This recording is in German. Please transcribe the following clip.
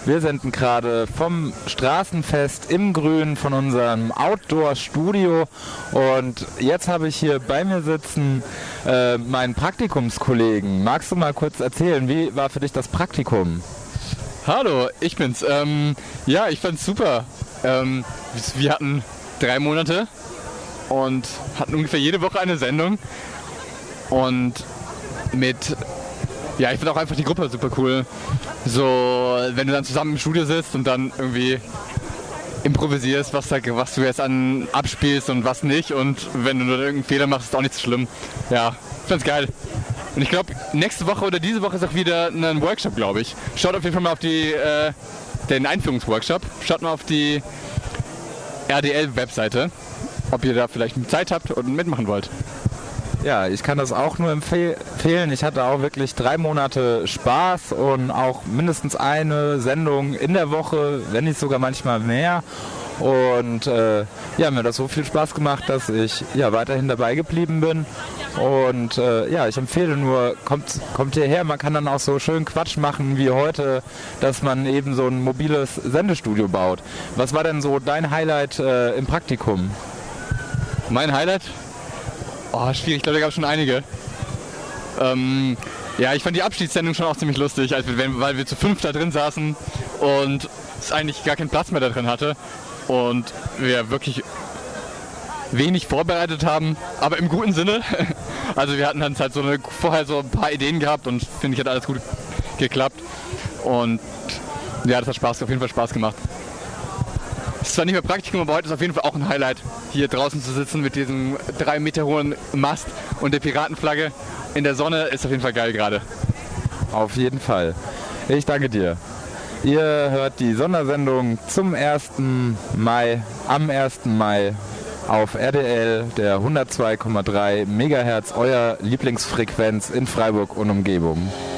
Wir senden gerade vom Straßenfest im Grün von unserem Outdoor-Studio und jetzt habe ich hier bei mir sitzen meinen Praktikumskollegen. Magst du mal kurz erzählen, wie war für dich das Praktikum? Hallo, ich bin's. Ja, ich fand's super. Wir hatten 3 Monate und hatten ungefähr jede Woche eine Sendung und ich finde auch einfach die Gruppe super cool. So, wenn du dann zusammen im Studio sitzt und dann irgendwie improvisierst, was du jetzt abspielst und was nicht. Und wenn du nur irgendeinen Fehler machst, ist auch nicht so schlimm. Ja, ich find's geil. Und ich glaube, nächste Woche oder diese Woche ist auch wieder ein Workshop, glaube ich. Schaut auf jeden Fall mal auf den Einführungsworkshop. Schaut mal auf die RDL-Webseite, ob ihr da vielleicht Zeit habt und mitmachen wollt. Ja, ich kann das auch nur empfehlen. Ich hatte auch wirklich 3 Monate Spaß und auch mindestens eine Sendung in der Woche, wenn nicht sogar manchmal mehr. Und mir hat das so viel Spaß gemacht, dass ich weiterhin dabei geblieben bin. Und ich empfehle nur, kommt hierher, man kann dann auch so schön Quatsch machen wie heute, dass man eben so ein mobiles Sendestudio baut. Was war denn so dein Highlight im Praktikum? Mein Highlight? Oh, schwierig, ich glaube, da gab es schon einige. Ich fand die Abschiedssendung schon auch ziemlich lustig, weil wir zu 5 da drin saßen und es eigentlich gar keinen Platz mehr da drin hatte und wir wirklich wenig vorbereitet haben, aber im guten Sinne. Also wir hatten dann halt vorher so ein paar Ideen gehabt und finde ich, hat alles gut geklappt und ja, das hat auf jeden Fall Spaß gemacht. Es ist zwar nicht mehr Praktikum, aber heute ist auf jeden Fall auch ein Highlight, hier draußen zu sitzen mit diesem 3 Meter hohen Mast und der Piratenflagge in der Sonne. Ist auf jeden Fall geil gerade. Auf jeden Fall. Ich danke dir. Ihr hört die Sondersendung zum 1. Mai, am 1. Mai auf RDL, der 102,3 MHz, euer Lieblingsfrequenz in Freiburg und Umgebung.